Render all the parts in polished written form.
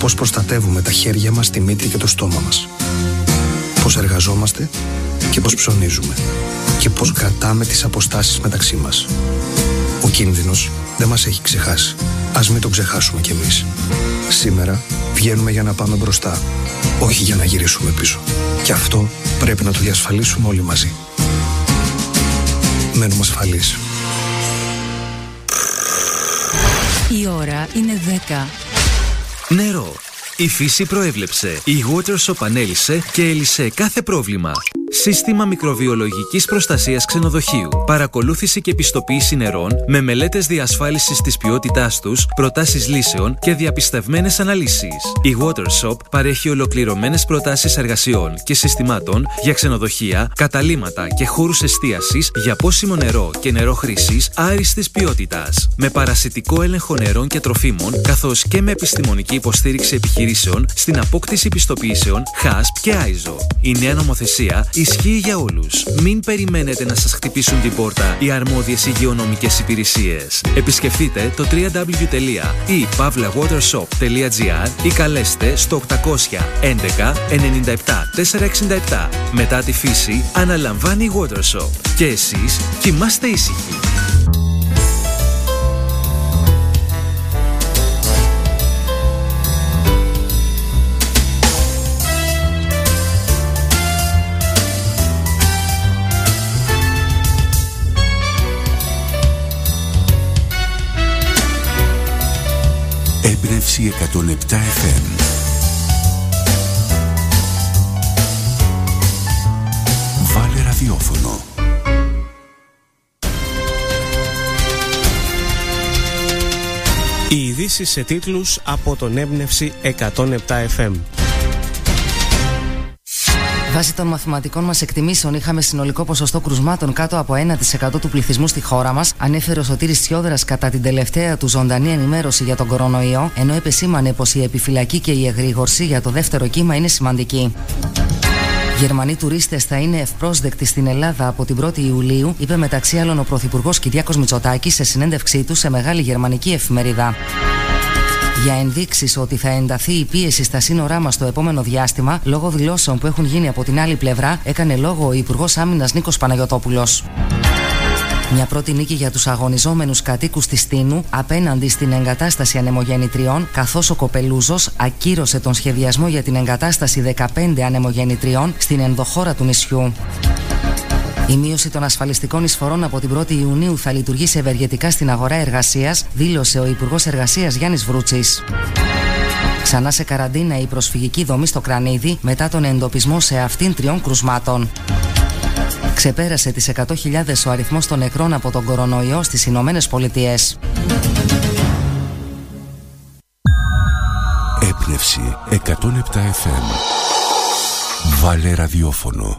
πώς προστατεύουμε τα χέρια μας, τη μύτη και το στόμα μας. Πώς εργαζόμαστε και πώς ψωνίζουμε. Και πώς κρατάμε τις αποστάσεις μεταξύ μας. Ο κίνδυνος δεν μας έχει ξεχάσει. Ας μην τον ξεχάσουμε κι εμείς. Σήμερα βγαίνουμε για να πάμε μπροστά, όχι για να γυρίσουμε πίσω. Και αυτό πρέπει να το διασφαλίσουμε όλοι μαζί. Μένουμε ασφαλείς. Η ώρα είναι 10. Νερό. Η φύση προέβλεψε. Η WaterShop ανέλυσε και έλυσε κάθε πρόβλημα. Σύστημα μικροβιολογικής προστασίας ξενοδοχείου. Παρακολούθηση και πιστοποίηση νερών με μελέτες διασφάλισης της ποιότητάς τους, προτάσεις λύσεων και διαπιστευμένες αναλύσεις. Η WaterShop παρέχει ολοκληρωμένες προτάσεις εργασιών και συστημάτων για ξενοδοχεία, καταλύματα και χώρους εστίασης για πόσιμο νερό και νερό χρήσης άριστης ποιότητας. Με παρασιτικό έλεγχο νερών και τροφίμων, καθώς και με επιστημονική υποστήριξη επιχειρήσεων στην απόκτηση πιστοποιήσεων HASP και ISO. Η νέα νομοθεσία ισχύει για όλους. Μην περιμένετε να σας χτυπήσουν την πόρτα οι αρμόδιες υγειονομικές υπηρεσίες. Επισκεφτείτε το www.pavlawatershop.gr ή καλέστε στο 811 97 467. Μετά τη φύση αναλαμβάνει η WaterShop. Και εσείς κοιμάστε ήσυχοι. Έμπνευση 107 FM. Βάλε ραδιόφωνο. Οι ειδήσεις σε τίτλους από τον Έμπνευση 107 FM. Βάσει των μαθηματικών μας εκτιμήσεων, είχαμε συνολικό ποσοστό κρουσμάτων κάτω από 1% του πληθυσμού στη χώρα μας, ανέφερε ο Σωτήρης Τσιόδρας κατά την τελευταία του ζωντανή ενημέρωση για τον κορονοϊό, ενώ επεσήμανε πως η επιφυλακή και η εγρήγορση για το δεύτερο κύμα είναι σημαντική. Γερμανοί τουρίστες θα είναι ευπρόσδεκτοι στην Ελλάδα από την 1η Ιουλίου, είπε μεταξύ άλλων ο Πρωθυπουργός Κυριάκος Μητσοτάκης σε συνέντευξή του σε μεγάλη γερμανική εφημερίδα. Για ενδείξεις ότι θα ενταθεί η πίεση στα σύνορά μας το επόμενο διάστημα, λόγω δηλώσεων που έχουν γίνει από την άλλη πλευρά, έκανε λόγο ο Υπουργός Άμυνας Νίκος Παναγιωτόπουλος. Μια πρώτη νίκη για τους αγωνιζόμενους κατοίκους της Τίνου απέναντι στην εγκατάσταση ανεμογεννητριών, καθώς ο Κοπελούζος ακύρωσε τον σχεδιασμό για την εγκατάσταση 15 ανεμογεννητριών στην ενδοχώρα του νησιού. Η μείωση των ασφαλιστικών εισφορών από την 1η Ιουνίου θα λειτουργήσει ευεργετικά στην αγορά εργασίας, δήλωσε ο Υπουργός Εργασίας Γιάννης Βρούτσης. Ξανά σε καραντίνα η προσφυγική δομή στο Κρανίδι μετά τον εντοπισμό σε αυτήν 3 κρουσμάτων. Ξεπέρασε τις 100.000 ο αριθμός των νεκρών από τον κορονοϊό στις Ηνωμένες Πολιτείες. Έμπνευση 107 FM. Βάλε ραδιόφωνο.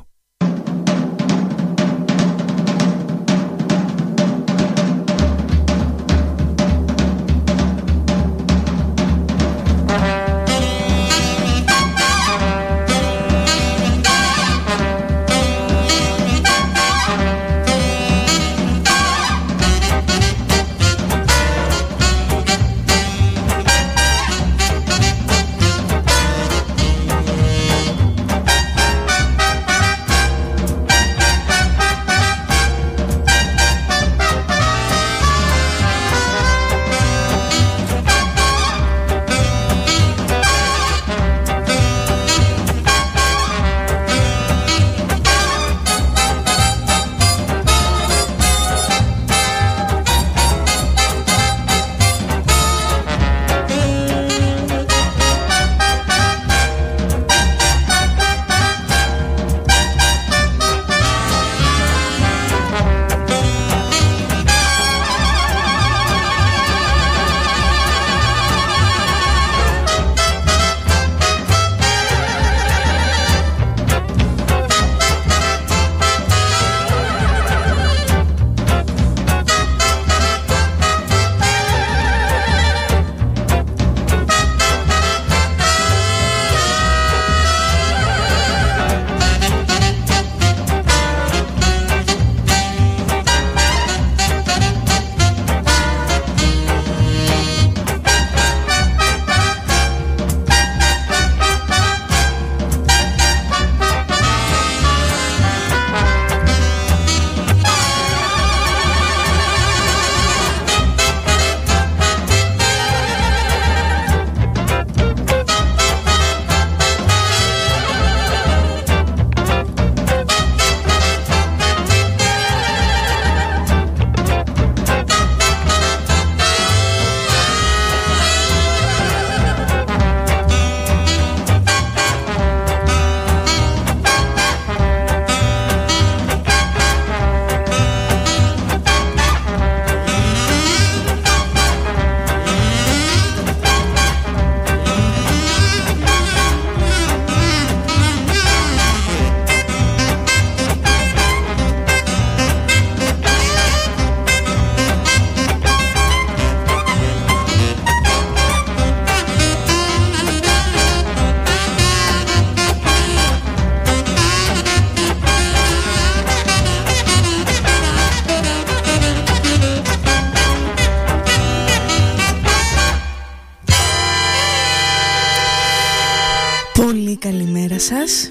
πολύ καλημέρα σας.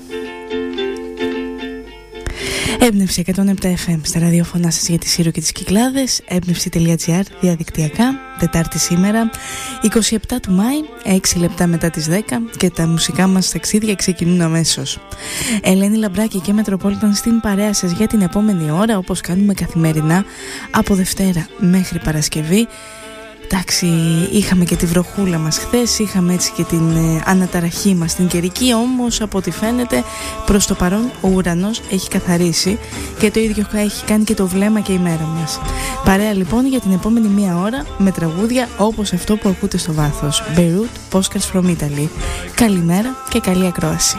Έμπνευση 107 FM στα ραδιοφωνά σας για τη Σύρο και τις Κυκλάδες. Έμπνευση.gr διαδικτυακά. Τετάρτη σήμερα 27 του Μάη, 6 λεπτά μετά τις 10, και τα μουσικά μας ταξίδια ξεκινούν αμέσως. Ελένη Λαμπράκη και Μετροπόλιταν στην παρέα σας για την επόμενη ώρα, όπως κάνουμε καθημερινά από Δευτέρα μέχρι Παρασκευή. Εντάξει, είχαμε και τη βροχούλα μας χθες, είχαμε έτσι και την αναταραχή μας την καιρική, όμως από ό,τι φαίνεται προς το παρόν ο ουρανός έχει καθαρίσει και το ίδιο έχει κάνει και το βλέμμα και η μέρα μας. Παρέα λοιπόν για την επόμενη μία ώρα με τραγούδια όπως αυτό που ακούτε στο βάθος. Beirut, Postcards from Italy. Καλημέρα και καλή ακρόαση.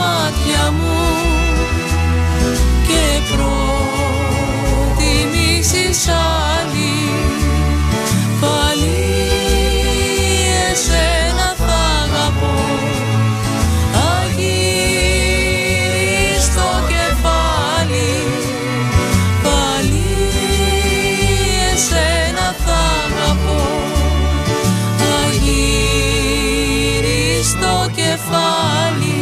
μάτια μου και προτιμήσεις άλλη, πάλι εσένα θα αγαπώ. Αγγίς το κεφάλι, πάλι εσένα θα αγαπώ. Αγγίς το κεφάλι.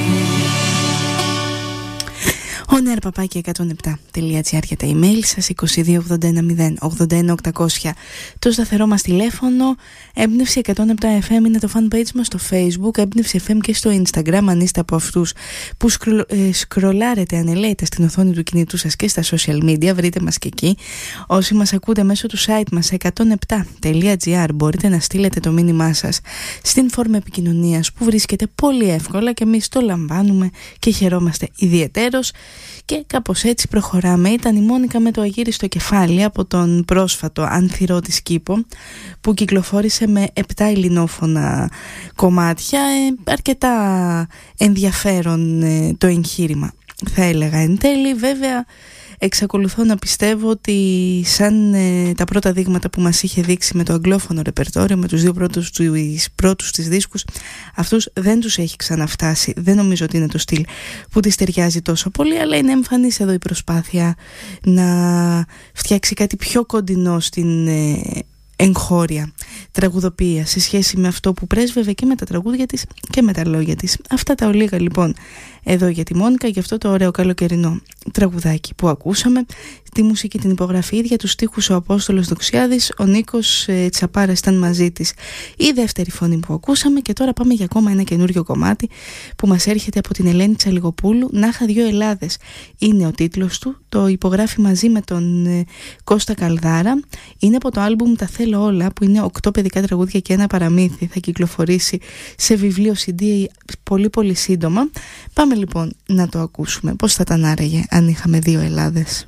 oner@107.gr για τα email σας, 2281081800 το σταθερό μας τηλέφωνο. Έμπνευση 107 FM είναι το fanpage μας στο Facebook, Έμπνευση FM και στο Instagram, αν είστε από αυτούς που σκρολάρετε ανελαίητα στην οθόνη του κινητού σας και στα social media, βρείτε μας και εκεί. Όσοι μας ακούτε μέσω του site μας 107.gr μπορείτε να στείλετε το μήνυμά σας στην φόρμα επικοινωνίας που βρίσκεται πολύ εύκολα και εμείς το λαμβάνουμε και χαιρόμαστε ιδιαιτέρως. Και κάπως έτσι προχωράμε. Ήταν η Μόνικα με το αγύριστο κεφάλι από τον πρόσφατο Ανθυρό της Κήπο, που κυκλοφόρησε με 7 ελληνόφωνα κομμάτια. Αρκετά ενδιαφέρον το εγχείρημα, θα έλεγα εν τέλει. Βέβαια εξακολουθώ να πιστεύω ότι σαν τα πρώτα δείγματα που μας είχε δείξει με το αγγλόφωνο ρεπερτόριο, με τους δύο πρώτους της δίσκους, αυτούς δεν τους έχει ξαναφτάσει. Δεν νομίζω ότι είναι το στυλ που της ταιριάζει τόσο πολύ, αλλά είναι εμφανής εδώ η προσπάθεια να φτιάξει κάτι πιο κοντινό στην εγχώρια τραγουδοποιία σε σχέση με αυτό που πρέσβευε και με τα τραγούδια της και με τα λόγια της. Αυτά τα ολίγα λοιπόν εδώ για τη Μόνικα, για αυτό το ωραίο καλοκαιρινό τραγουδάκι που ακούσαμε. Τη μουσική την υπογραφή ίδια, τους στίχους ο Απόστολος Δοξιάδης, ο Νίκος Τσαπάρας ήταν μαζί της η δεύτερη φωνή που ακούσαμε. Και τώρα πάμε για ακόμα ένα καινούριο κομμάτι που μας έρχεται από την Ελένη Τσαλιγοπούλου. «Να είχα δύο Ελλάδες» είναι ο τίτλος του, το υπογράφει μαζί με τον Κώστα Καλδάρα. Είναι από το άλμπουμ «Τα θέλω όλα», που είναι 8 παιδικά τραγούδια και ένα παραμύθι. Θα κυκλοφορήσει σε βιβλίο CD πολύ πολύ σύντομα. Πάμε λοιπόν να το ακούσουμε. Πώς θα ήταν άραγε αν είχαμε δύο Ελλάδες.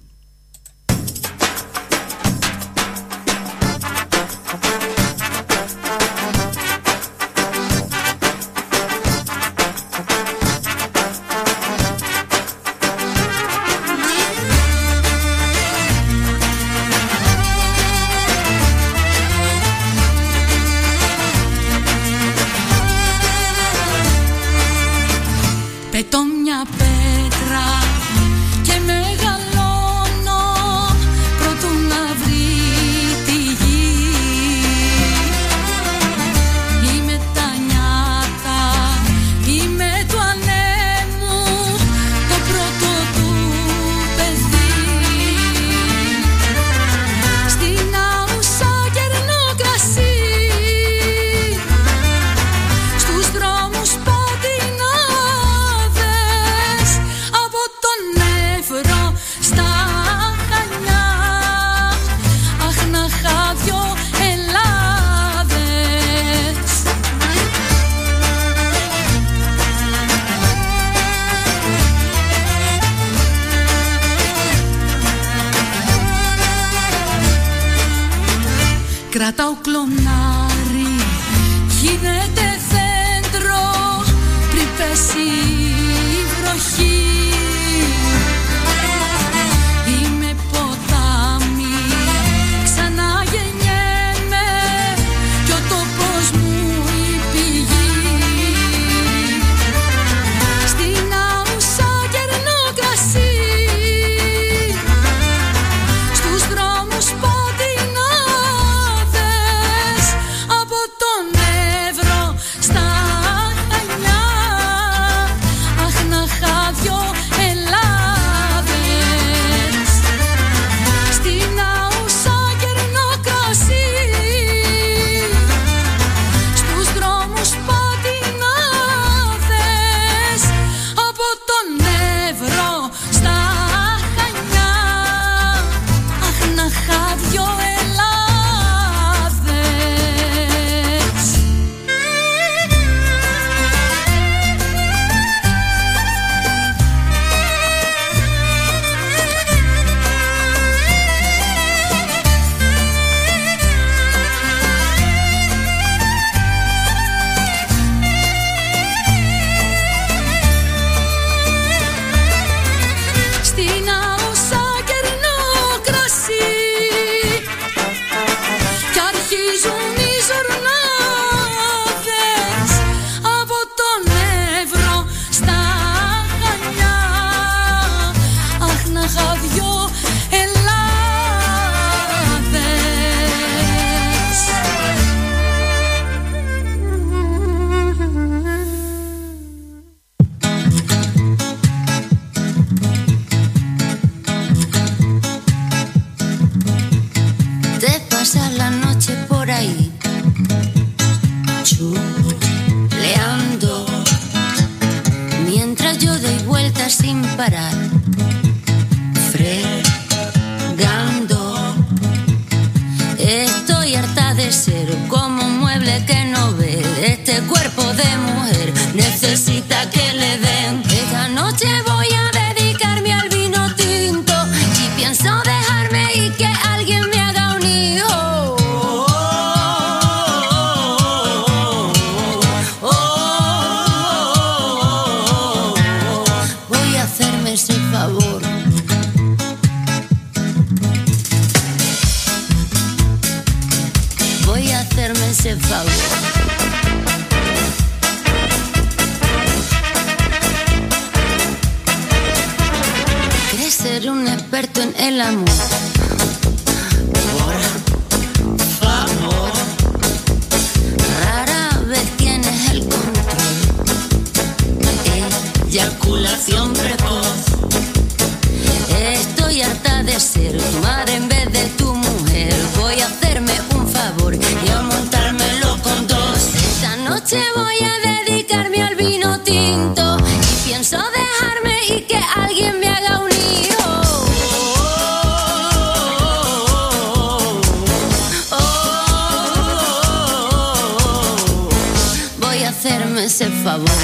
Πετώ μια πέτρα και μεγαλώνω προτού να βρει τη γη. Είμαι τα νιάτα, είμαι του ανέμου, το πρώτο του παιδί. Στην άουσα κερνό κρασί, στους δρόμους πατινά, στα Χανιά. Αχ, να είχα δυο Ελλάδες. Κρατάω κλονάρι, γίνεται δέντρο πριν πέσει η βροχή. parar. Fregando. Estoy harta de ser como un mueble que no ve. Este cuerpo de mujer necesita que le den. Esta noche voy a dedicarme al vino tinto y pienso dejarme y que alguien me haga un hijo. Voy a hacerme ese favor. Voy a hacerme ese favor. ¿Crees ser un experto en el amor? Por favor. Rara vez tienes el control. Eyaculación precoz. Estoy harta de ser tu madre en vez de tu mujer. Voy a hacerme un favor y a montármelo con dos. Esta noche voy a dedicarme al vino tinto y pienso dejarme y que alguien me haga un hijo. Voy a hacerme ese favor.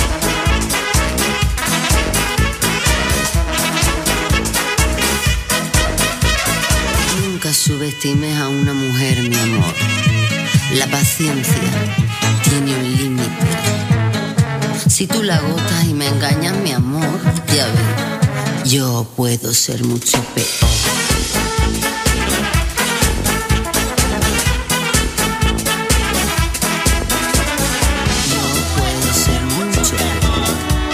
Nunca subestimes a una mujer, mi amor. La paciencia tiene un límite. Si tú la agotas y me engañas, mi amor, ya ves, yo puedo ser mucho peor. Yo puedo ser mucho peor.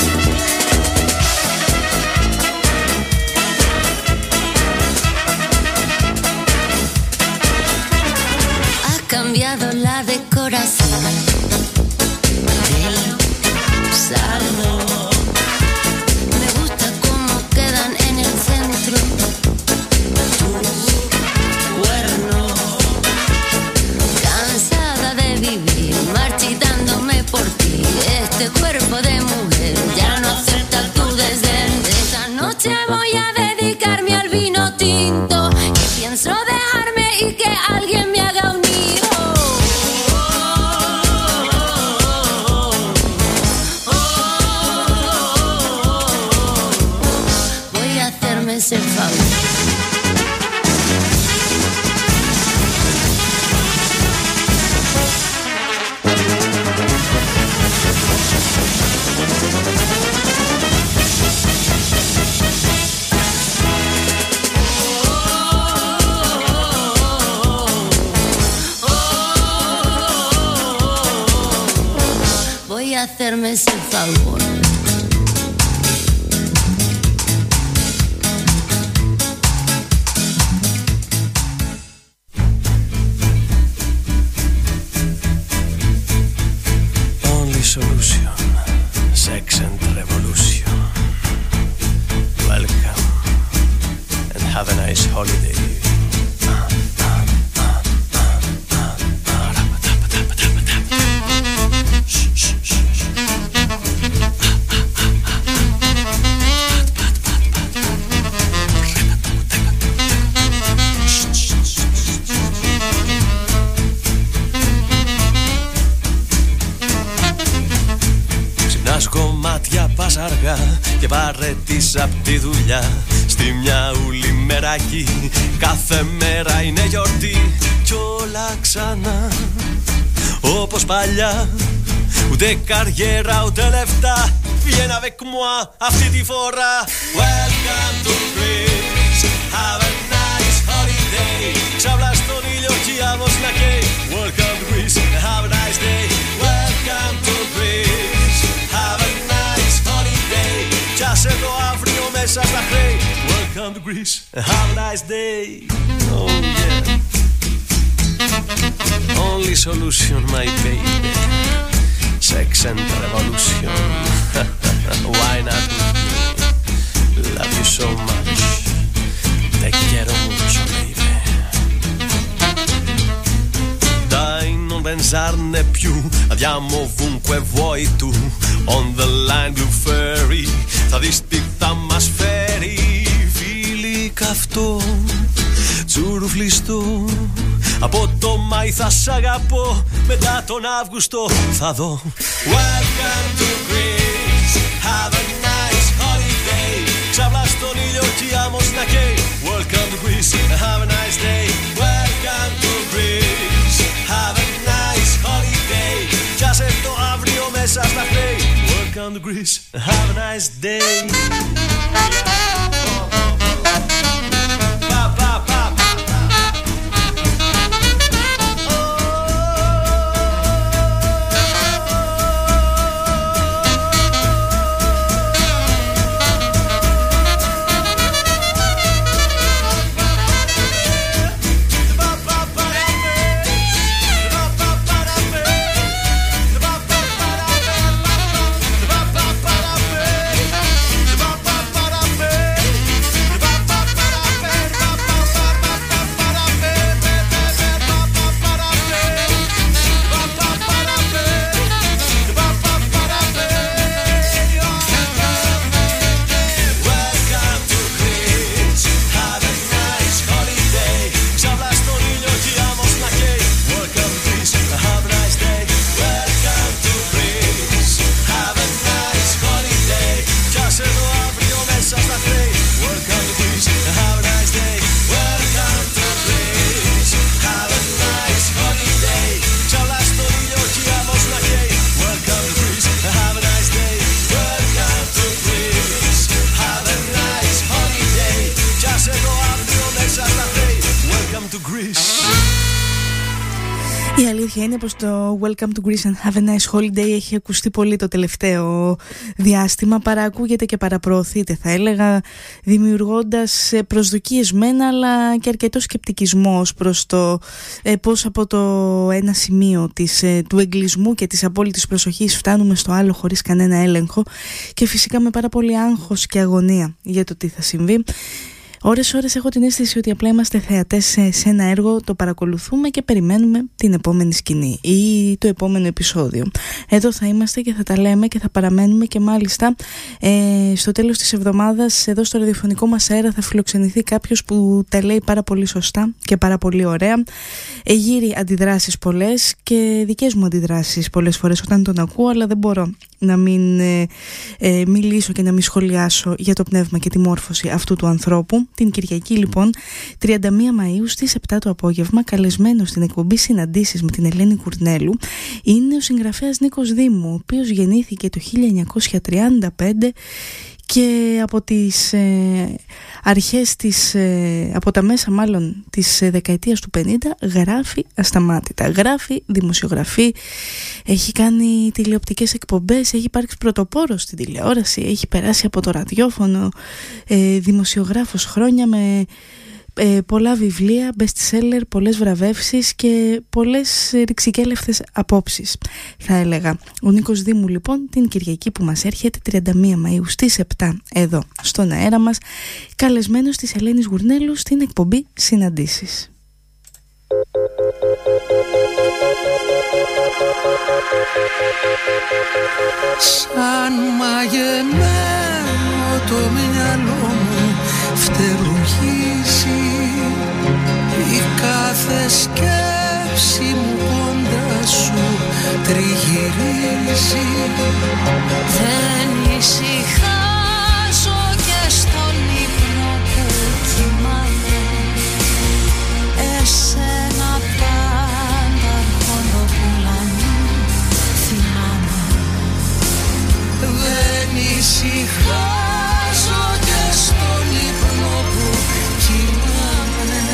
Has cambiado la decoración del salón. Me gusta cómo quedan en el centro tus cuernos. Cansada de vivir marchitándome por ti. Este cuerpo de mujer ya no acepta tu desdén. Esta noche voy a dedicarme al vino tinto y pienso dejarme y que alguien me haga un hijo. Voy a hacerme ese favor. Voy a hacerme ese favor. Only solution, sex and revolution. Welcome and have a nice holiday. Αργά και βαρετής απ' τη δουλειά. Στη μια ούλη μεράκι κάθε μέρα είναι γιορτή. Κι όλα ξανά όπως παλιά. Ούτε καριέρα ούτε λεφτά. Viens avec moi αυτή τη φορά. Welcome to Greece. Have a nice holiday. Ξαβλά στον ήλιο κι η άμμος να καίει. Welcome to Greece. Have a nice day. Welcome to Greece. Have a nice holiday. Κι άσε το αύριο μέσα στα χρέη. Welcome to Greece. Have a nice day. Oh yeah. Only solution, my baby. Sex and revolution. Why not with me? Love you so much. Te quiero mucho, baby. Dai, non pensarne più. Andiamo ovunque vuoi tu. On the line blue ferry, θα δεις τι θα μας φέρει. Φίλοι καυτό, τσουρουφλιστό, από το Μάη θα σ' αγαπώ, μετά τον Αύγουστο θα δω. Welcome to Greece, have a nice holiday. Ξαπλά στον ήλιο κι η άμμος να καίει. Welcome to Greece, have a nice day. Welcome to Greece, have a nice holiday. Κι άσε το αύριο μέσα στα χρέη. Welcome to Greece, have a nice day. Η αλήθεια είναι πως το Welcome to Greece and have a nice holiday έχει ακουστεί πολύ το τελευταίο διάστημα. Παρακούγεται και παραπροωθείται, θα έλεγα, δημιουργώντας προσδοκίες μένα, αλλά και αρκετό σκεπτικισμό προς το πώς από το ένα σημείο του εγκλισμού και της απόλυτης προσοχής φτάνουμε στο άλλο χωρίς κανένα έλεγχο και φυσικά με πάρα πολύ άγχος και αγωνία για το τι θα συμβεί. Ώρες έχω την αίσθηση ότι απλά είμαστε θεατές σε ένα έργο, το παρακολουθούμε και περιμένουμε την επόμενη σκηνή ή το επόμενο επεισόδιο. Εδώ θα είμαστε και θα τα λέμε και θα παραμένουμε και μάλιστα στο τέλος της εβδομάδας εδώ στο ραδιοφωνικό μας αέρα θα φιλοξενηθεί κάποιος που τα λέει πάρα πολύ σωστά και πάρα πολύ ωραία. Γύρει αντιδράσεις πολλές και δικές μου αντιδράσεις πολλές φορές όταν τον ακούω, αλλά δεν μπορώ να μην μιλήσω και να μην σχολιάσω για το πνεύμα και τη μόρφωση αυτού του ανθρώπου. Την Κυριακή λοιπόν 31 Μαΐου στις 7 το απόγευμα, καλεσμένος στην εκπομπή Συναντήσεις με την Ελένη Κουρνέλου, είναι ο συγγραφέας Νίκος Δήμου, ο οποίος γεννήθηκε το 1935 και από τις αρχές από τα μέσα μάλλον της δεκαετίας του 50 γράφει ασταμάτητα, γράφει, δημοσιογραφεί, έχει κάνει τηλεοπτικές εκπομπές, έχει υπάρξει πρωτοπόρος στην τηλεόραση, έχει περάσει από το ραδιόφωνο, δημοσιογράφος χρόνια με πολλά βιβλία, best seller, πολλές βραβεύσεις και πολλές ρηξικέλευτες απόψεις, θα έλεγα. Ο Νίκος Δήμου λοιπόν την Κυριακή που μας έρχεται 31 Μαΐου στις 7 εδώ στον αέρα μας, καλεσμένος της Ελένης Γουρνέλου στην εκπομπή Συναντήσεις. Σαν μαγεμένο το μυαλό μου φτερουγίζει, η κάθε σκέψη μου κοντά σου τριγυρίζει. Δεν ησυχάζω και στον ύπνο που κοιμάμαι, εσένα πάντα χοντοπούλα μου θυμάμαι. Δεν ησυχάζω και στον ύπνο που κοιμάμαι,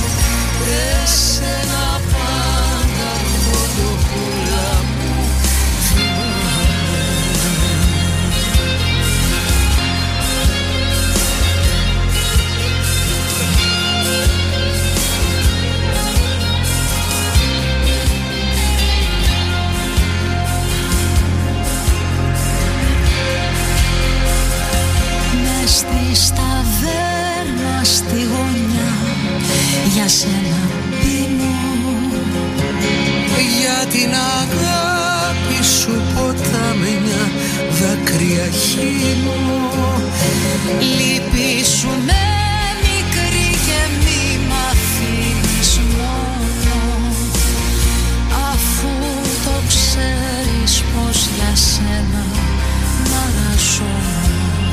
εσένα πάντα χοντοπούλα μου θυμάμαι. διαχύνω. Λυπήσουνε μικρή και μη μ' αφήνεις μόνο, αφού το ξέρεις πως για σένα μ' αραζώνω.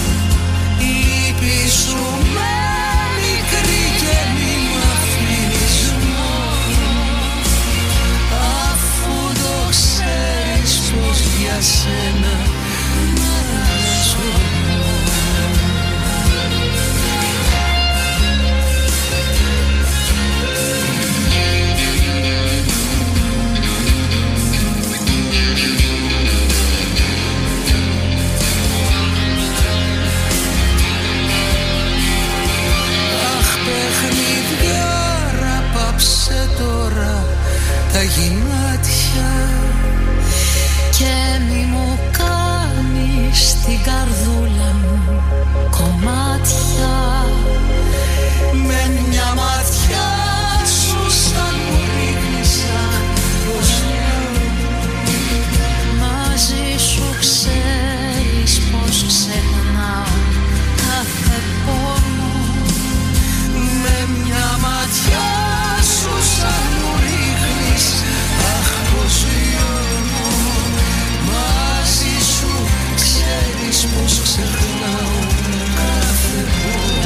Λυπήσουνε μικρή και μη μ' αφήνεις μόνο, αφού το ξέρεις πως για σένα μ' αραζώνω. Τα γυνάτια και μη μου κάνεις την καρδούλα μου κομμάτια. Με μια ματιά σου σαν μου ρίχνεις φωσιά, μαζί σου ξέρεις πως ξεχνάω κάθε πόνο. Με μια ματιά σου σαν μου ρίχνεις, αχ πως λιώνω. Μαζί σου ξέρεις πως ξεχνάω κάθε πόνο.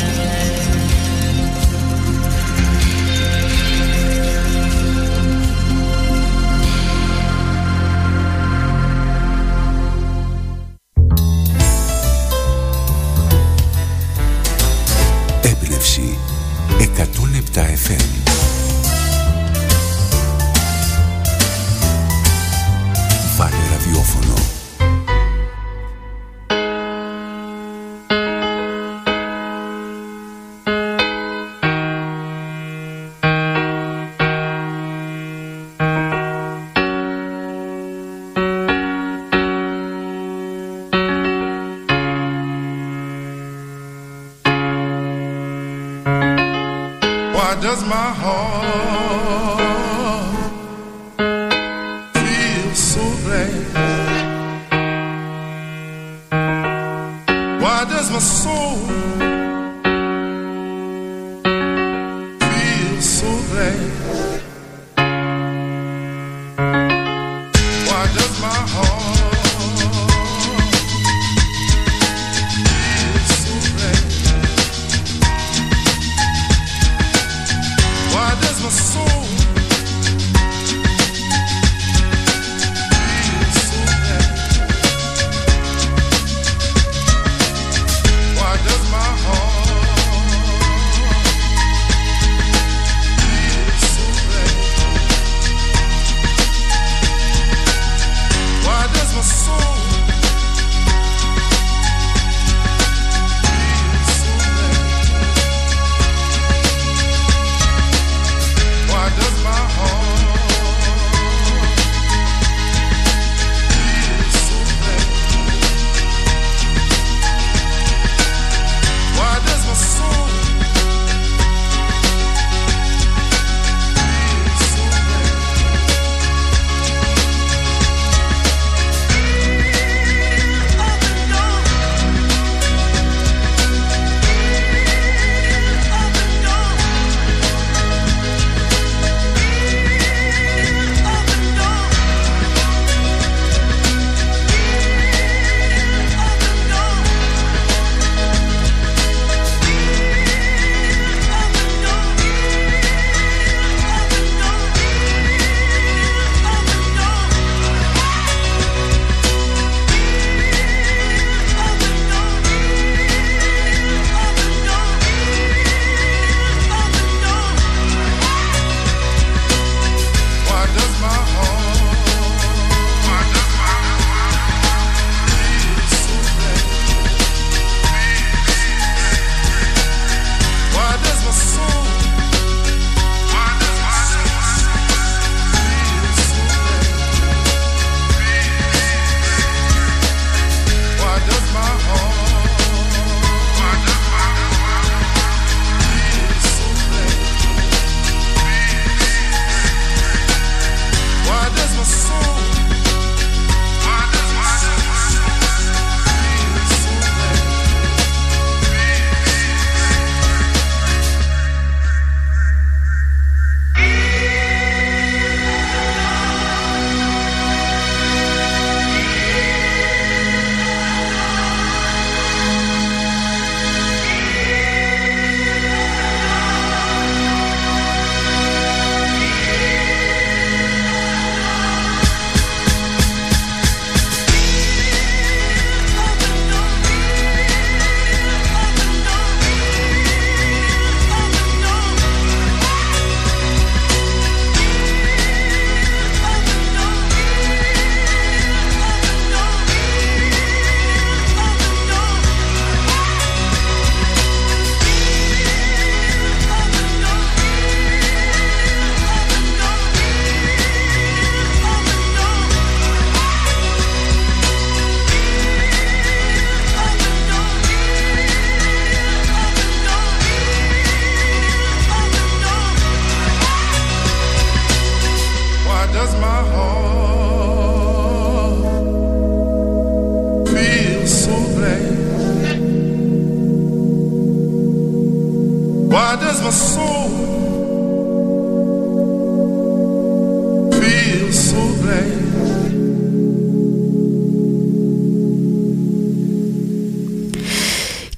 Έμπνευση 107 FM. Βάλε ραδιόφωνο. Why does my heart feel so glad? Why does my soul feel so glad? Why does my heart feel so glad? Why does my soul feel so bad? Why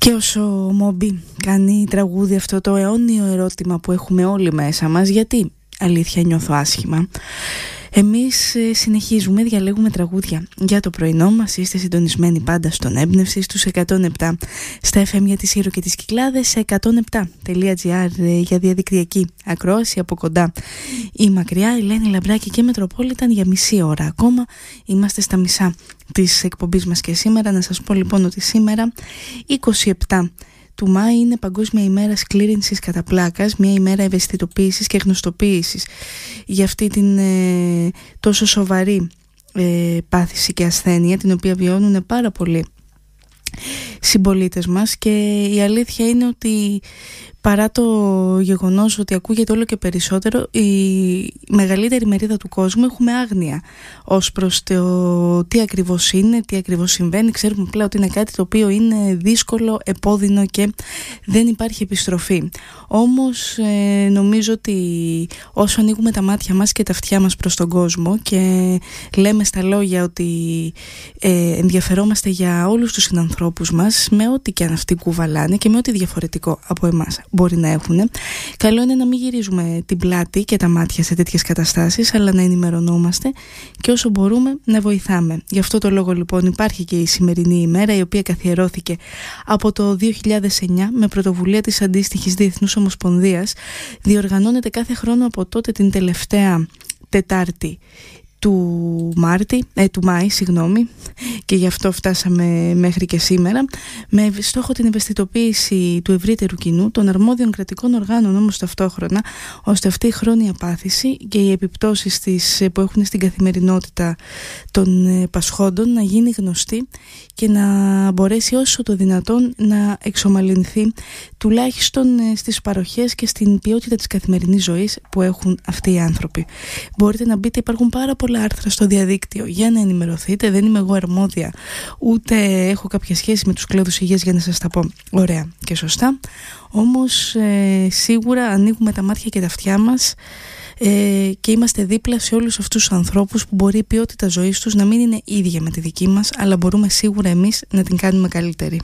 Και όσο ο Μόμπι κάνει τραγούδι αυτό το αιώνιο ερώτημα που έχουμε όλοι μέσα μας, γιατί αλήθεια νιώθω άσχημα, εμείς συνεχίζουμε, διαλέγουμε τραγούδια για το πρωινό μας. Είστε συντονισμένοι πάντα στον Έμπνευση στους 107 στα FM για τη Σύρο και τις Κυκλάδες, σε 107.gr για διαδικτυακή ακρόαση από κοντά ή μακριά. Ελένη Λαμπράκη και Μετροπόλιταν για μισή ώρα ακόμα. Είμαστε στα μισά της εκπομπής μας και σήμερα. Να σας πω λοιπόν ότι σήμερα 27 του Μάη είναι Παγκόσμια ημέρα σκλήρυνσης κατά πλάκας, μια ημέρα ευαισθητοποίησης και γνωστοποίησης για αυτή την τόσο σοβαρή πάθηση και ασθένεια την οποία βιώνουν πάρα πολλοί συμπολίτες μας. Και η αλήθεια είναι ότι παρά το γεγονός ότι ακούγεται όλο και περισσότερο, η μεγαλύτερη μερίδα του κόσμου έχουμε άγνοια ως προς το τι ακριβώς είναι, τι ακριβώς συμβαίνει. Ξέρουμε πλέον ότι είναι κάτι το οποίο είναι δύσκολο, επώδυνο και δεν υπάρχει επιστροφή. Όμως νομίζω ότι όσο ανοίγουμε τα μάτια μας και τα αυτιά μας προς τον κόσμο και λέμε στα λόγια ότι ενδιαφερόμαστε για όλους τους συνανθρώπους μας, με ό,τι και αν αυτοί κουβαλάνε και με ό,τι διαφορετικό από εμάς μπορεί να έχουν, καλό είναι να μην γυρίζουμε την πλάτη και τα μάτια σε τέτοιες καταστάσεις, αλλά να ενημερωνόμαστε και όσο μπορούμε να βοηθάμε. Γι' αυτό το λόγο λοιπόν υπάρχει και η σημερινή ημέρα, η οποία καθιερώθηκε από το 2009 με πρωτοβουλία της αντίστοιχης Διεθνούς Ομοσπονδίας. Διοργανώνεται κάθε χρόνο από τότε την τελευταία Τετάρτη του Μάη, και γι' αυτό φτάσαμε μέχρι και σήμερα, με στόχο την ευαισθητοποίηση του ευρύτερου κοινού, των αρμόδιων κρατικών οργάνων όμως ταυτόχρονα, ώστε αυτή η χρόνια πάθηση και οι επιπτώσεις της που έχουν στην καθημερινότητα των πασχόντων να γίνει γνωστή και να μπορέσει όσο το δυνατόν να εξομαλυνθεί, τουλάχιστον στις παροχές και στην ποιότητα της καθημερινής ζωής που έχουν αυτοί οι άνθρωποι. Μπορείτε να μπείτε, υπάρχουν πάρα πολλά άρθρα στο διαδίκτυο για να ενημερωθείτε. Δεν είμαι εγώ αρμόδια, ούτε έχω κάποια σχέση με τους κλάδους υγείας για να σας τα πω ωραία και σωστά. Όμως σίγουρα ανοίγουμε τα μάτια και τα αυτιά μας και είμαστε δίπλα σε όλους αυτούς τους ανθρώπους που μπορεί η ποιότητα ζωής τους να μην είναι ίδια με τη δική μας, αλλά μπορούμε σίγουρα εμείς να την κάνουμε καλύτερη.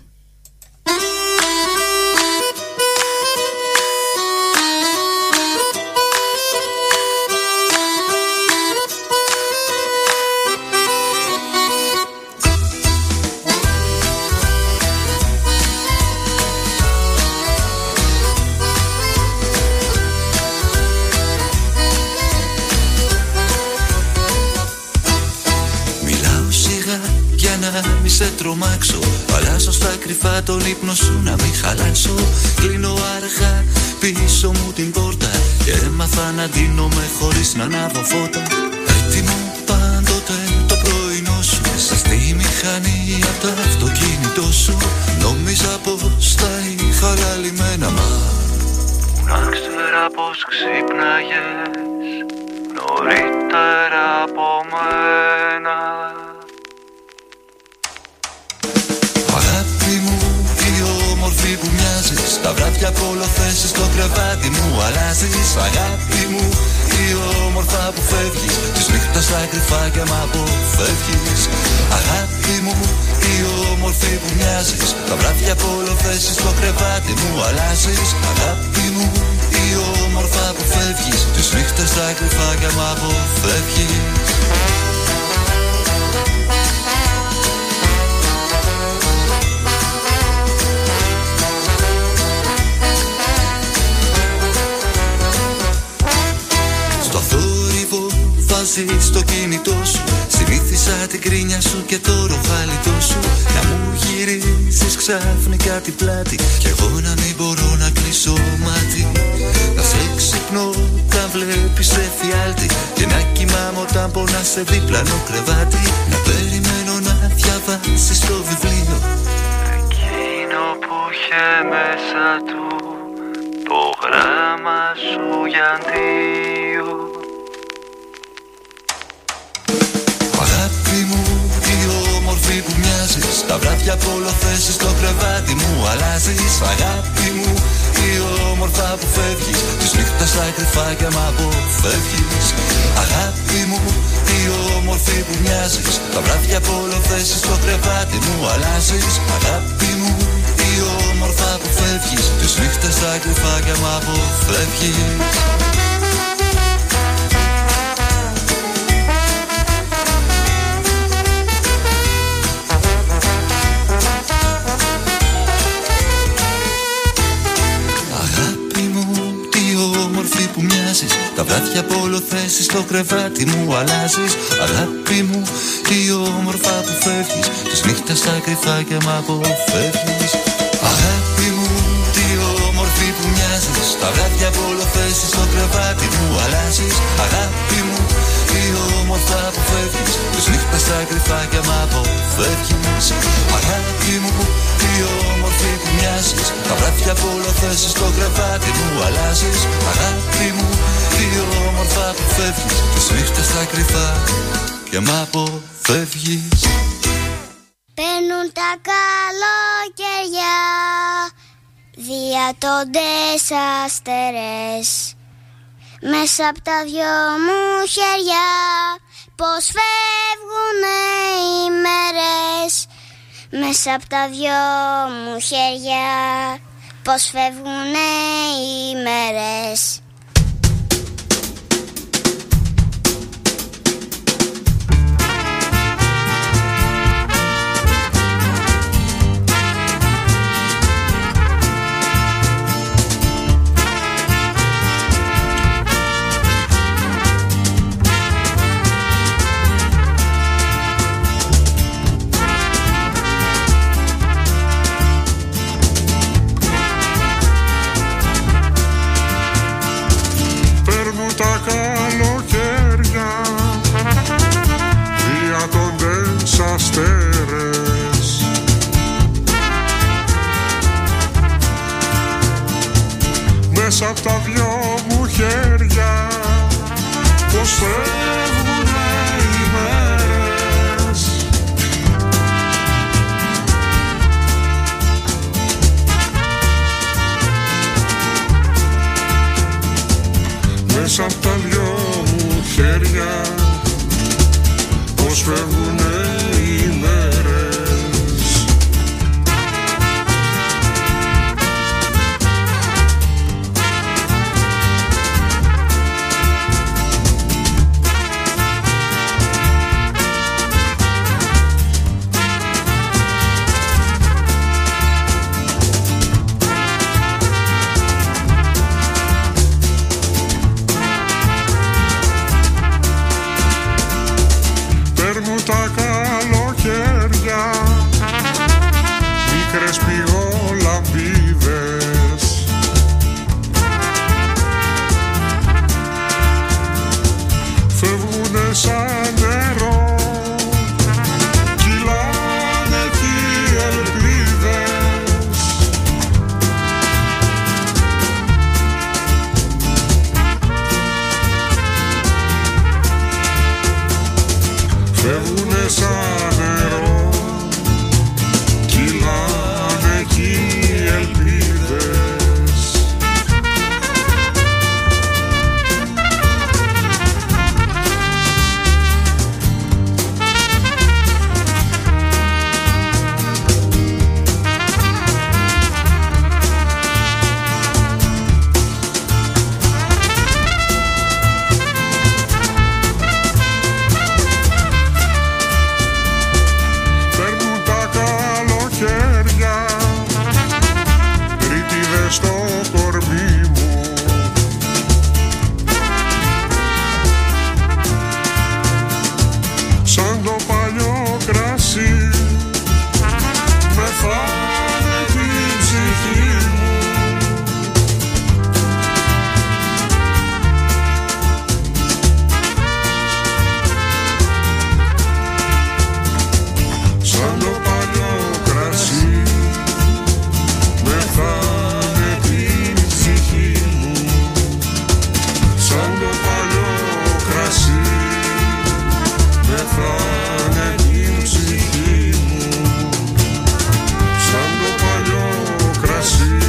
Μη σε τρομάξω, αλλάζω στα κρυφά τον ύπνο σου να μην χαλάσω. Κλείνω αργά πίσω μου την πόρτα και έμαθα να ντύνομαι χωρίς να ανάβω φώτα. Έτοιμο πάντοτε το πρωινό σου, μέσα στη μηχανή απ' το αυτοκίνητό σου. Νόμιζα πως θα είχα λαλημένα, μα να ξέρα πως ξύπναγες νωρίτερα από μένα. Αγάπη μου, η όμορφη που μοιάζεις, τα βράδια πολλοθέσεις στο κρεβάτι μου αλλάζεις. Αγάπη μου, η όμορφα που φεύγεις, της νύχτας στα κρυφά και μ' αποφεύγεις. Αγάπη μου, η όμορφη που μοιάζεις, τα βράδια πολλοθέσεις στο κρεβάτι μου αλλάζεις. Αγάπη μου, η όμορφα που φεύγεις, της νύχτας στα κρυφά και μ' αποφεύγεις. Στο κινητό σου συνήθισα την κρίνια σου και το ροχάλιτό σου. Να μου γυρίσεις ξαφνικά την πλάτη κι εγώ να μην μπορώ να κλείσω μάτι. Να σε ξυπνώ όταν βλέπεις εφιάλτη και να κοιμάμαι όταν πονά σε διπλανό κρεβάτι. Να περιμένω να διαβάσεις το βιβλίο εκείνο που είχε μέσα του το γράμμα σου για αντίο. Αγάπη μου, η όμορφη που μοιάζεις, τα βράδια πολλοθέσεις στο κρεβάτι μου αλλάζεις. Αγάπη μου, η όμορφα που φεύγεις, της νύχτας στα κρυφά και μ' αποφεύγεις. Αγάπη μου, η όμορφη που μοιάζεις, τα βράδια πολλοθέσεις στο κρεβάτι μου αλλάζεις. Αγάπη μου, η όμορφα όμορφα που φεύγεις, τις νύχτες στα κρυφάκια μ' αποφεύγεις. Που μοιάζεις, τα βράδια από όλο θέσεις στο κρεβάτι μου αλλάζεις. Αγάπη μου, τι όμορφα που φεύγεις, τις νύχτες στα κρυφάκια μ' αποφεύγεις. Αγάπη μου, τι όμορφη που μοιάζεις, τα βράδια από όλο θέσεις στο κρεβάτι μου αλλάζεις. Αγάπη μου, τι όμορφα που φεύγεις, τις νύχτες στα κρυφάκια μ' αποφεύγεις. Αγάπη μου, τι όμορφη που μοιάζεις, τα βράδια από όλο θέσεις στο κρεβάτι μου αλλάζεις. Αγάπη μου, τι όμορφα που φεύγεις, τις νύχτες στα κρυφάκια μ' αποφεύγεις. Παίρνουν τα καλοκαιριά, διατώντες αστερές, μέσα απ' τα δυο μου χέρια, πως φεύγουνε οι μέρες. Μέσα απ' τα δυο μου χέρια, πως φεύγουνε οι μέρες. Τα καλοκαίρια, διατώντες αστέρες, μέσα απ' τα δυο μου χέρια, πως φεύγουνε οι μέρες. Μέσα απ' τα δυο μου χέρια, πως φεύγουνε οι μέρες. Τα καλοκαίρια, μικρές πηγολαμπίδες, φεύγουνε σαν νερό, κυλάνε κι οι ελπίδες. Φεύγουνε σαν νερό, κυλάνε κι οι ελπίδες. Στο κορμί μου, σαν το παλιό κρασί, με φάνε την ψυχή μου. Σαν το παλιό κρασί, με φάνε την ψυχή μου. Σαν το παλιό κρασί, με φάνε την ψυχή μου. Σαν το παλιό κρασί,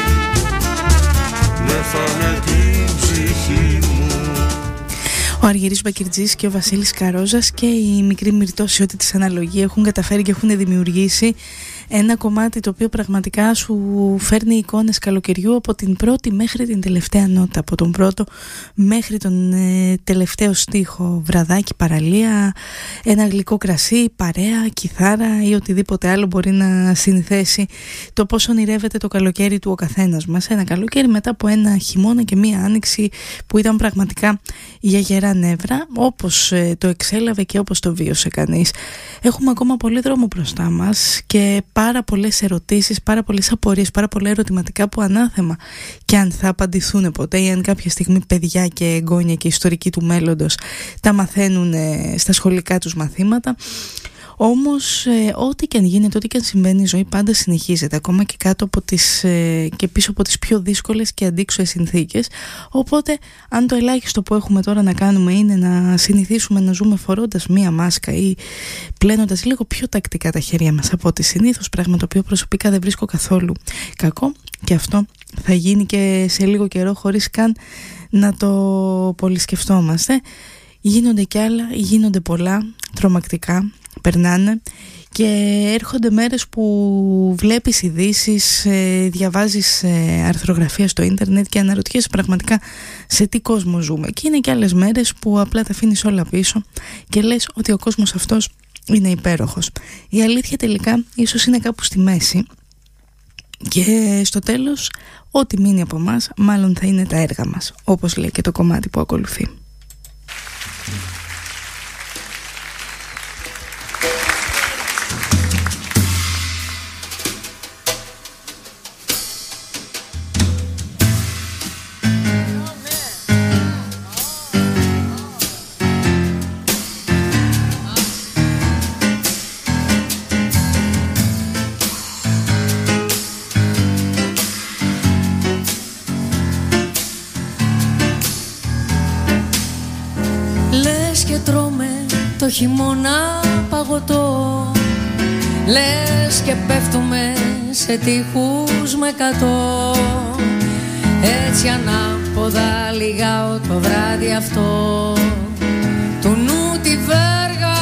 με φάνε την ψυχή μου. Ο Αργυρής Μπακυρτζής και ο Βασίλης Καρόζας και η μικρή Μυρτώσιώτη της Αναλογία έχουν καταφέρει και έχουν δημιουργήσει Ένα κομμάτι το οποίο πραγματικά σου φέρνει εικόνες καλοκαιριού από την πρώτη μέχρι την τελευταία νότα, από τον πρώτο μέχρι τον τελευταίο στίχο. Βραδάκι, παραλία, ένα γλυκό κρασί, παρέα, κιθάρα ή οτιδήποτε άλλο μπορεί να συνθέσει το πώς ονειρεύεται το καλοκαίρι του ο καθένας μας. Ένα καλοκαίρι μετά από ένα χειμώνα και μία άνοιξη που ήταν πραγματικά για γερά νεύρα, όπως το εξέλαβε και όπως το βίωσε κανείς. Έχουμε ακόμα πολύ δρόμο μπροστά μας και πάρα πολλές ερωτήσεις, πάρα πολλές απορίες, πάρα πολλά ερωτηματικά που ανάθεμα και αν θα απαντηθούν ποτέ ή αν κάποια στιγμή παιδιά και εγγόνια και ιστορικοί του μέλλοντος τα μαθαίνουν στα σχολικά τους μαθήματα. Όμως ό,τι και αν γίνεται, ό,τι και αν συμβαίνει, η ζωή πάντα συνεχίζεται, ακόμα και κάτω από και πίσω από τις πιο δύσκολες και αντίξωες συνθήκες. Οπότε αν το ελάχιστο που έχουμε τώρα να κάνουμε είναι να συνηθίσουμε να ζούμε φορώντας μία μάσκα ή πλένοντας λίγο πιο τακτικά τα χέρια μας από ό,τι συνήθως, πράγμα το οποίο προσωπικά δεν βρίσκω καθόλου κακό, και αυτό θα γίνει και σε λίγο καιρό χωρίς καν να το πολυσκεφτόμαστε. Γίνονται κι άλλα, γίνονται πολλά, τρομακτικά περνάνε και έρχονται μέρες που βλέπεις ειδήσεις, διαβάζεις αρθρογραφία στο ίντερνετ και αναρωτιέσαι πραγματικά σε τι κόσμο ζούμε. Και είναι και άλλες μέρες που απλά τα αφήνεις όλα πίσω και λες ότι ο κόσμος αυτός είναι υπέροχος. Η αλήθεια τελικά ίσως είναι κάπου στη μέση και στο τέλος ό,τι μείνει από μας μάλλον θα είναι τα έργα μας, όπως λέει και το κομμάτι που ακολουθεί. Το χειμώνα παγωτό, λες και πέφτουμε σε τείχους με 100. Έτσι ανάποδα λιγάω το βράδυ αυτό, του νου τη βέργα.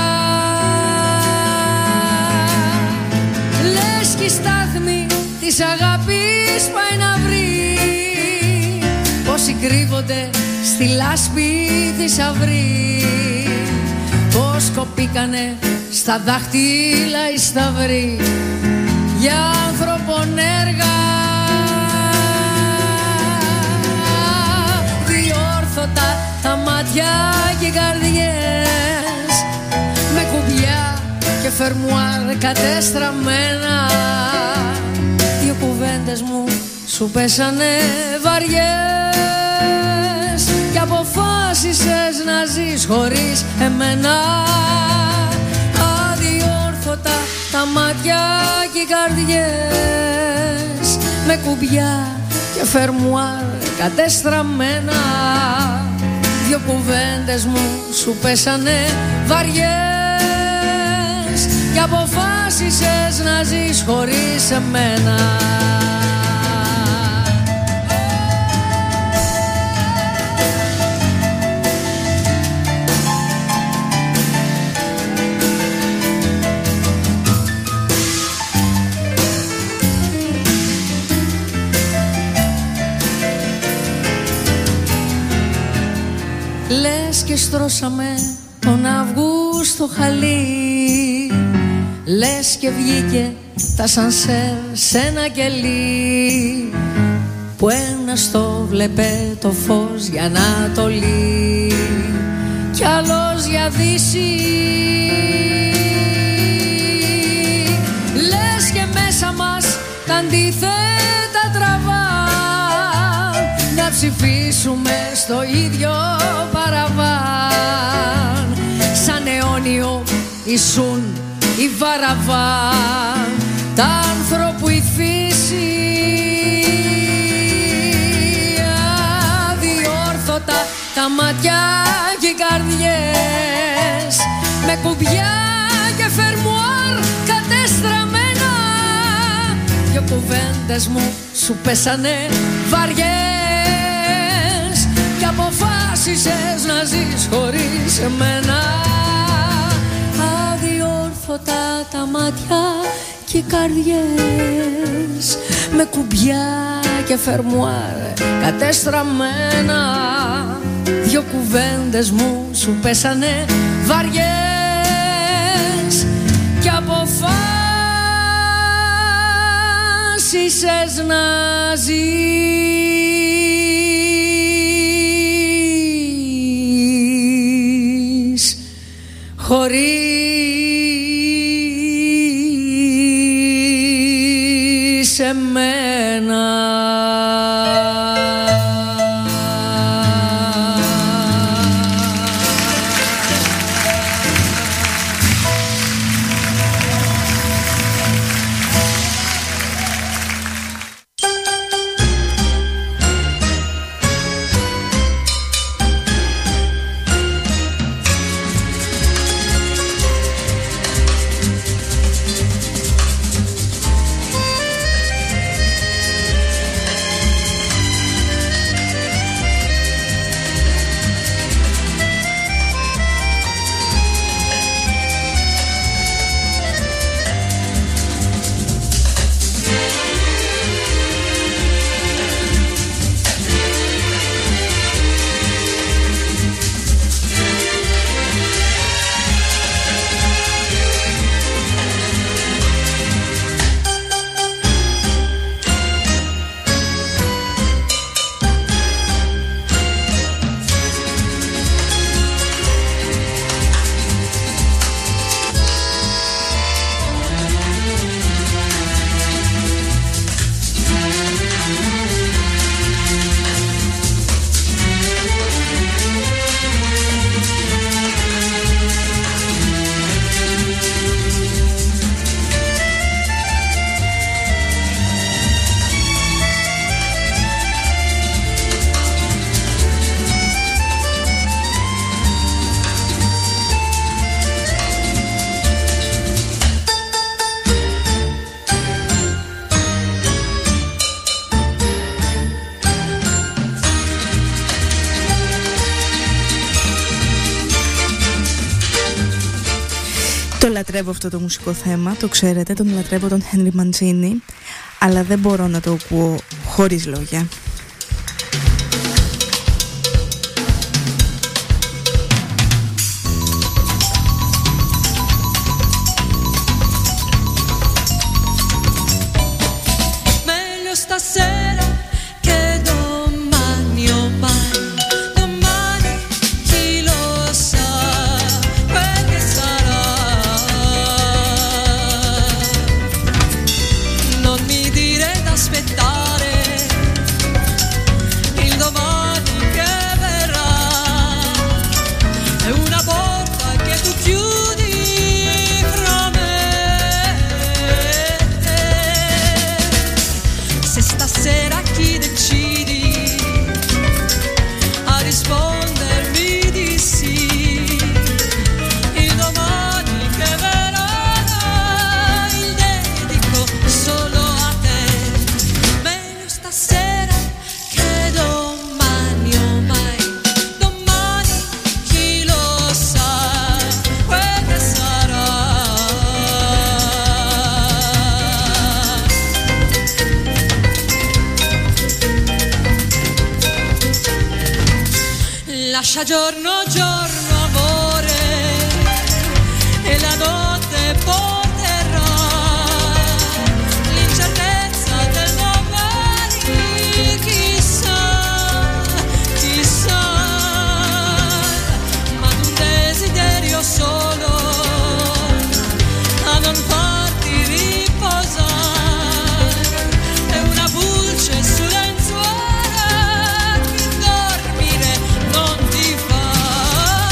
Λες και η στάθμη της αγάπης πάει να βρει, πόσοι κρύβονται στη λάσπη θησαυρή. Πως κοπήκανε στα δάχτυλα οι σταυροί για άνθρωπον έργα. Διόρθωτα τα μάτια και οι καρδιές, με κουμπιά και φερμουάρ κατεστραμμένα. Δύο κουβέντες μου σου πέσανε βαριές και αποφάσισες να ζεις χωρίς εμένα. Αδιόρθωτα τα μάτια και οι καρδιές, με κουμπιά και φερμουάρ κατεστραμμένα. Δύο κουβέντες μου σου πέσανε βαριές και αποφάσισες να ζεις χωρίς εμένα. Λες και στρώσαμε τον Αυγούστο χαλί, λες και βγήκε τα σανσέρ σε ένα κελί, που ένας το βλέπε το φως για Ανατολή κι άλλος για Δύση. Λες και μέσα μας τα αντίθετα τραβά, να ψηφίσουμε στο ίδιο παραβάν. Σαν αιώνιο ήσουν η Βαραβάν, τα άνθρωπου η φύση. Αδιόρθωτα τα μάτια και οι καρδιές, με κουμπιά και φερμουάρ κατεστραμμένα. Δυο κουβέντες μου σου πέσανε βαριές και αποφάσισες να ζεις χωρίς εμένα. Αδιόρθωτα τα μάτια και καρδιές με κουμπιά και φερμουάρ κατεστραμμένα. Δυο κουβέντες μου σου πέσανε βαριές και αποφάσισες να ζεις χωρίς εμένα. Λατρεύω αυτό το μουσικό θέμα, το ξέρετε, τον λατρεύω τον Henry Mancini, αλλά δεν μπορώ να το ακούω χωρίς λόγια. Meglio stasera che domani ormai. Domani chi lo sa quel che sarà. Non mi dire d'aspettare il domani che verrà. È una porta che tu chiudi fra me. Se stasera chi decidi a rispondermi di sì, il domani che verrà il dedico solo a te. Meglio stasera che domani ormai. Domani chi lo sa quel che sarà. Lascia giorno giorno amore e la notte porterà l'incertezza del domani. Chissà, chissà, ma un desiderio solo a non farti riposare. È una pulce sul lenzuolo che dormire non ti fa.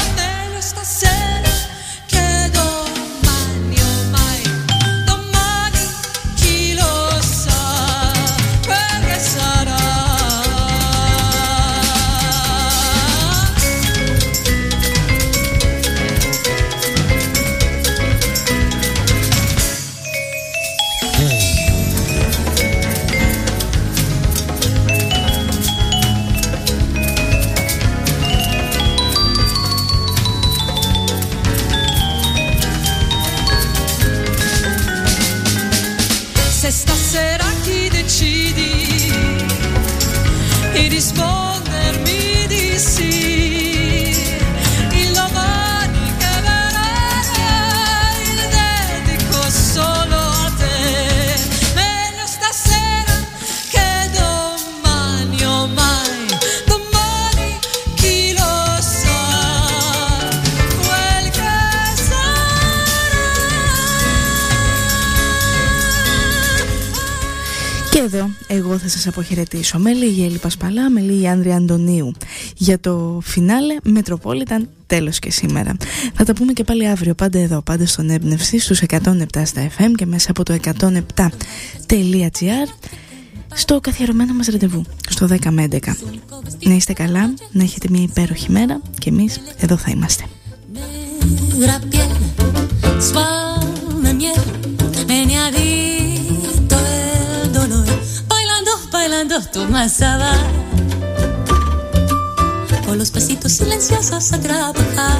Και εδώ εγώ θα σας αποχαιρετήσω με λίγη Έλλη Πασπαλά, με λίγη Άνδρια Αντωνίου για το φινάλε Metropolitan, τέλος και σήμερα. Θα τα πούμε και πάλι αύριο, πάντα εδώ, πάντα στον Έμπνευση, στους 107 στα FM και μέσα από το 107.gr στο καθιερωμένο μας ραντεβού, στο 10 με 11. Να είστε καλά, να έχετε μια υπέροχη μέρα και εμείς εδώ θα είμαστε. Bailando tu masada, con los pasitos silenciosos a trabajar.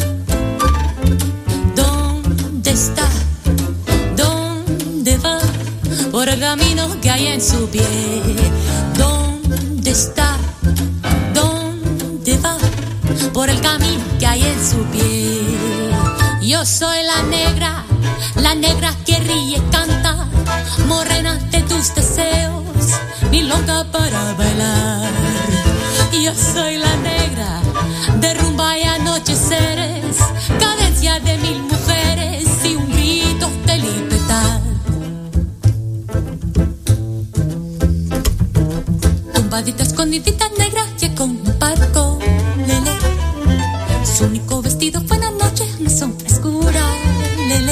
¿Dónde está? ¿Dónde va? Por el camino que hay en su piel. ¿Dónde está? ¿Dónde va? Por el camino que hay en su piel. Yo soy la negra que ríe y canta, morena de tus deseos, mi loca para bailar. Yo soy la negra de rumba y anocheceres, cadencia de 1000 mujeres y un grito de libertad. Tumbadita, escondidita, negra, que con un parco, lele. Su único vestido fue en la noche, una sombra oscura, lele.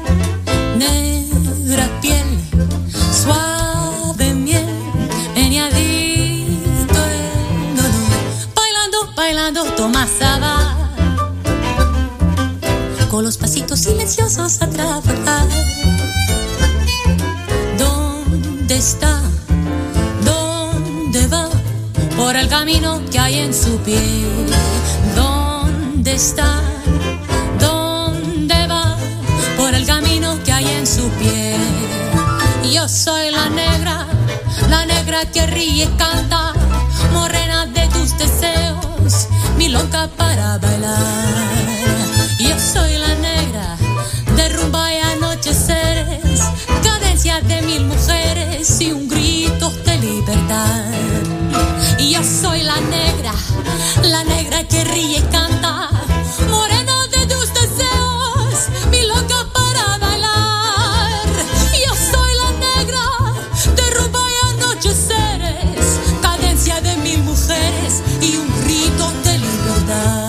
Negra piel, suave miel, meneadito el dolor. Bailando, bailando, toma saba, con los pasitos silenciosos a trabajar. ¿Dónde está? ¿Dónde va? Por el camino que hay en su piel. ¿Dónde está? ¿Dónde va? Por el camino que hay en su piel. Yo soy la negra que ríe y canta, morena de tus deseos, mi loca para bailar. Yo soy la negra de rumba y anocheceres, cadencia de 1000 mujeres y un grito de libertad. Yo soy la negra que ríe y canta, morena de tus deseos, mi loca para bailar. Yo soy la negra de rumba y anocheceres, cadencia de 1000 mujeres y un grito de libertad.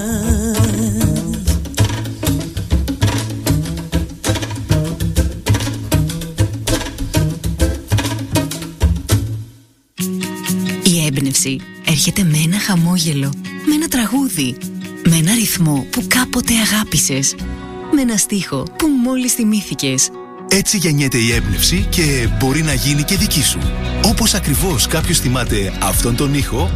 Η έμπνευση έρχεται με ένα χαμόγελο, με ένα τραγούδι, με ένα ρυθμό που κάποτε αγάπησες, με ένα στίχο που μόλις θυμήθηκες. Έτσι γεννιέται η έμπνευση και μπορεί να γίνει και δική σου. Όπως ακριβώς κάποιος θυμάται αυτόν τον ήχο,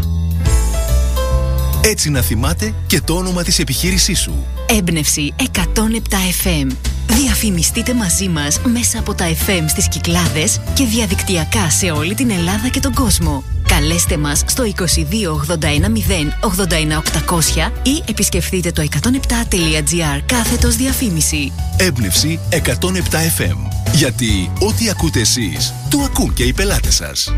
έτσι να θυμάται και το όνομα της επιχείρησής σου. Έμπνευση 107 FM. Διαφημιστείτε μαζί μας μέσα από τα FM στις Κυκλάδες και διαδικτυακά σε όλη την Ελλάδα και τον κόσμο. Καλέστε μας στο 22 81 0 81 800 ή επισκεφτείτε το 107.gr /διαφήμιση. Έμπνευση 107 FM. Γιατί ό,τι ακούτε εσείς, το ακούν και οι πελάτες σας.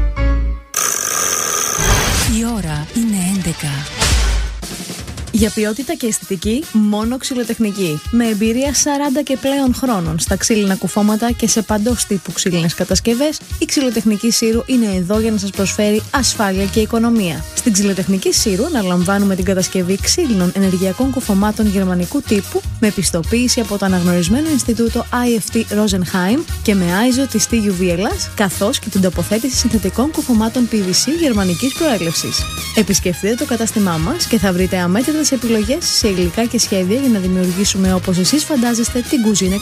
Η ώρα είναι 11. Για ποιότητα και αισθητική, μόνο ξυλοτεχνική. Με εμπειρία 40 και πλέον χρόνων στα ξύλινα κουφώματα και σε παντός τύπου ξύλινες κατασκευές, η Ξυλοτεχνική Σύρου είναι εδώ για να σας προσφέρει ασφάλεια και οικονομία. Στην Ξυλοτεχνική Σύρου αναλαμβάνουμε την κατασκευή ξύλινων ενεργειακών κουφωμάτων γερμανικού τύπου με πιστοποίηση από το αναγνωρισμένο Ινστιτούτο IFT Rosenheim και με ISO της TUV Ελλάς, καθώς και την τοποθέτηση συνθετικών κουφωμάτων PVC γερμανικής προέλευσης. Επισκεφτείτε το κατάστημά μας και θα βρείτε αμέτρητες επιλογές σε υλικά και σχέδια για να δημιουργήσουμε, όπως εσείς φαντάζεστε, την κουζίνα